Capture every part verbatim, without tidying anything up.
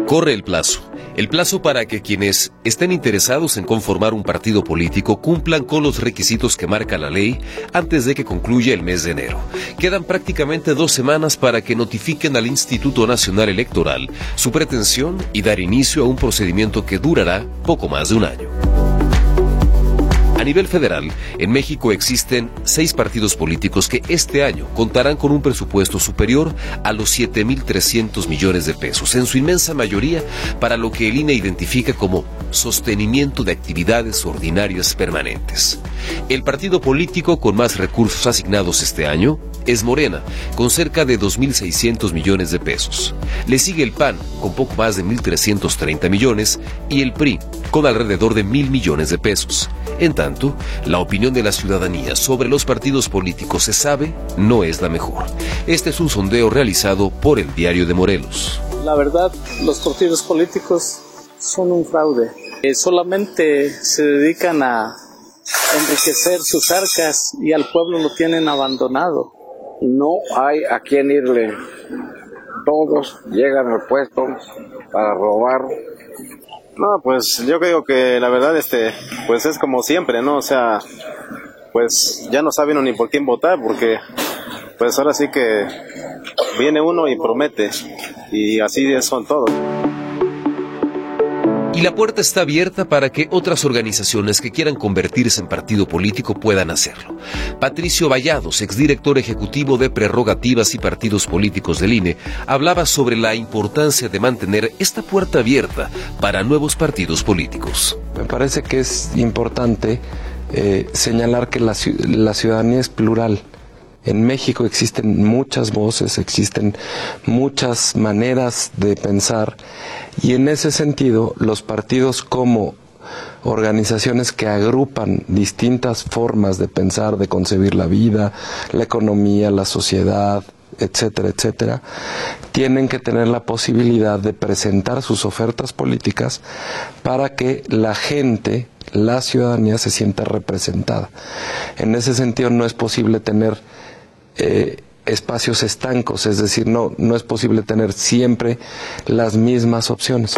Corre el plazo. El plazo para que quienes estén interesados en conformar un partido político cumplan con los requisitos que marca la ley antes de que concluya el mes de enero. Quedan prácticamente dos semanas para que notifiquen al Instituto Nacional Electoral su pretensión y dar inicio a un procedimiento que durará poco más de un año. A nivel federal, en México existen seis partidos políticos que este año contarán con un presupuesto superior a los siete mil trescientos millones de pesos, en su inmensa mayoría para lo que el I N E identifica como sostenimiento de actividades ordinarias permanentes. El partido político con más recursos asignados este año es Morena, con cerca de dos mil seiscientos millones de pesos. Le sigue el P A N, con poco más de mil trescientos treinta millones, y el P R I, con alrededor de mil millones de pesos. En tanto, la opinión de la ciudadanía sobre los partidos políticos, se sabe, no es la mejor. Este es un sondeo realizado por el Diario de Morelos. La verdad, los partidos políticos son un fraude. Eh, solamente se dedican a enriquecer sus arcas y al pueblo lo tienen abandonado. No hay a quién irle. Todos llegan al puesto para robar. No, pues yo creo que la verdad, este, pues es como siempre, ¿no? O sea, pues ya no sabe uno ni por quién votar, porque pues ahora sí que viene uno y promete, y así son todos. Y la puerta está abierta para que otras organizaciones que quieran convertirse en partido político puedan hacerlo. Patricio Vallados, exdirector ejecutivo de Prerrogativas y Partidos Políticos del I N E, hablaba sobre la importancia de mantener esta puerta abierta para nuevos partidos políticos. Me parece que es importante eh, señalar que la, la ciudadanía es plural. En México existen muchas voces, existen muchas maneras de pensar, y en ese sentido los partidos, como organizaciones que agrupan distintas formas de pensar, de concebir la vida, la economía, la sociedad, etcétera, etcétera, tienen que tener la posibilidad de presentar sus ofertas políticas para que la gente, la ciudadanía, se sienta representada. En ese sentido no es posible tener Eh, espacios estancos, es decir, no, no es posible tener siempre las mismas opciones.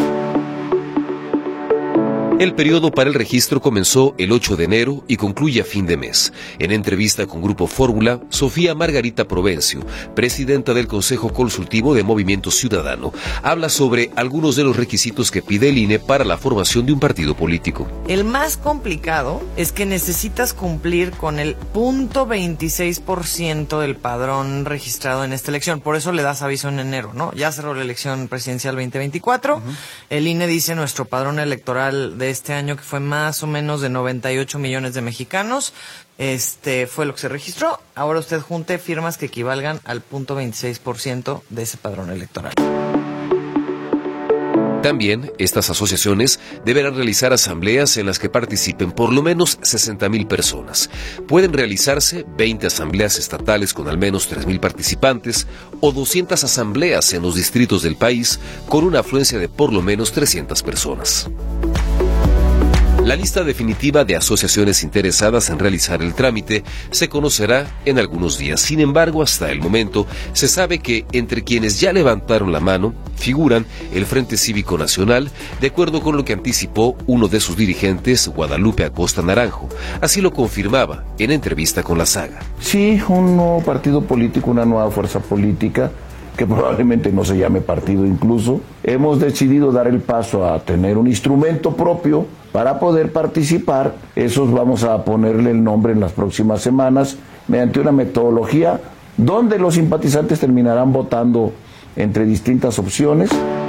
El periodo para el registro comenzó el ocho de enero y concluye a fin de mes. En entrevista con Grupo Fórmula, Sofía Margarita Provencio, presidenta del Consejo Consultivo de Movimiento Ciudadano, habla sobre algunos de los requisitos que pide el I N E para la formación de un partido político. El más complicado es que necesitas cumplir con el punto veintiséis por ciento del padrón registrado en esta elección. Por eso le das aviso en enero, ¿no? Ya cerró la elección presidencial veinte veinticuatro. Uh-huh. El I N E dice nuestro padrón electoral de este año, que fue más o menos de noventa y ocho millones de mexicanos, este fue lo que se registró. Ahora usted junte firmas que equivalgan al punto veintiséis por ciento de ese padrón electoral. También, estas asociaciones deberán realizar asambleas en las que participen por lo menos sesenta mil personas. Pueden realizarse veinte asambleas estatales con al menos tres mil participantes o doscientas asambleas en los distritos del país con una afluencia de por lo menos trescientas personas. La lista definitiva de asociaciones interesadas en realizar el trámite se conocerá en algunos días. Sin embargo, hasta el momento se sabe que entre quienes ya levantaron la mano figuran el Frente Cívico Nacional, de acuerdo con lo que anticipó uno de sus dirigentes, Guadalupe Acosta Naranjo. Así lo confirmaba en entrevista con La Saga. Sí, un nuevo partido político, una nueva fuerza política, que probablemente no se llame partido incluso. Hemos decidido dar el paso a tener un instrumento propio para poder participar. Esos vamos a ponerle el nombre en las próximas semanas, mediante una metodología donde los simpatizantes terminarán votando entre distintas opciones.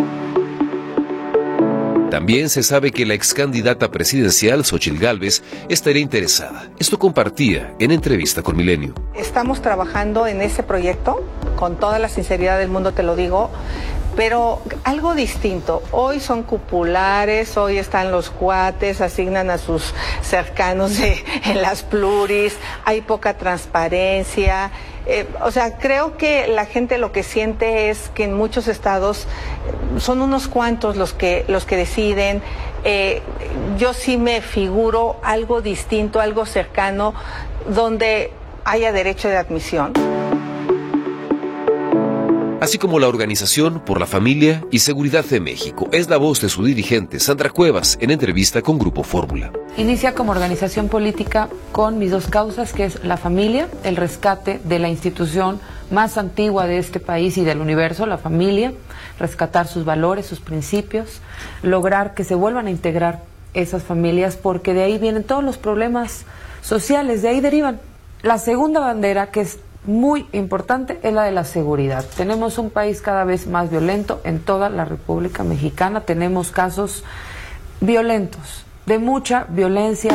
También se sabe que la ex candidata presidencial, Xóchitl Gálvez, estaría interesada. Esto compartía en entrevista con Milenio. Estamos trabajando en ese proyecto, con toda la sinceridad del mundo te lo digo, pero algo distinto. Hoy son cupulares, hoy están los cuates, asignan a sus cercanos de, en las pluris, hay poca transparencia. Eh, o sea, creo que la gente lo que siente es que en muchos estados son unos cuantos los que los que deciden. Eh, yo sí me figuro algo distinto, algo cercano, donde haya derecho de admisión. así como la Organización por la Familia y Seguridad de México. Es la voz de su dirigente, Sandra Cuevas, en entrevista con Grupo Fórmula. Inicia como organización política con mis dos causas, que es la familia, el rescate de la institución más antigua de este país y del universo, la familia, rescatar sus valores, sus principios, lograr que se vuelvan a integrar esas familias, porque de ahí vienen todos los problemas sociales, de ahí derivan. La segunda bandera, que es muy importante, es la de la seguridad. Tenemos un país cada vez más violento en toda la República Mexicana, tenemos casos violentos, de mucha violencia.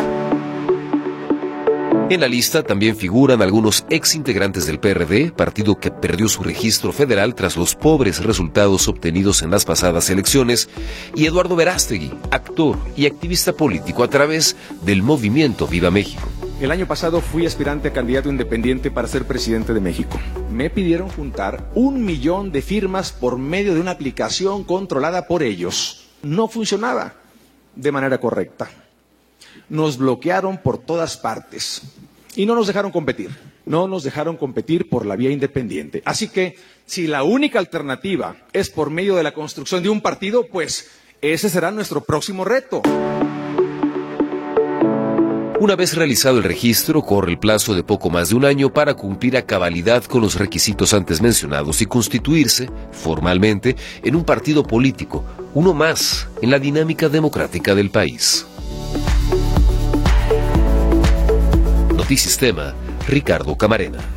En la lista también figuran algunos exintegrantes del P R D, partido que perdió su registro federal tras los pobres resultados obtenidos en las pasadas elecciones, y Eduardo Verástegui, actor y activista político a través del movimiento Viva México. El año pasado fui aspirante a candidato independiente para ser presidente de México. Me pidieron juntar un millón de firmas por medio de una aplicación controlada por ellos. No funcionaba de manera correcta. Nos bloquearon por todas partes y no nos dejaron competir. No nos dejaron competir por la vía independiente. Así que, si la única alternativa es por medio de la construcción de un partido, pues ese será nuestro próximo reto. Una vez realizado el registro, corre el plazo de poco más de un año para cumplir a cabalidad con los requisitos antes mencionados y constituirse, formalmente, en un partido político, uno más en la dinámica democrática del país. Notisistema, Ricardo Camarena.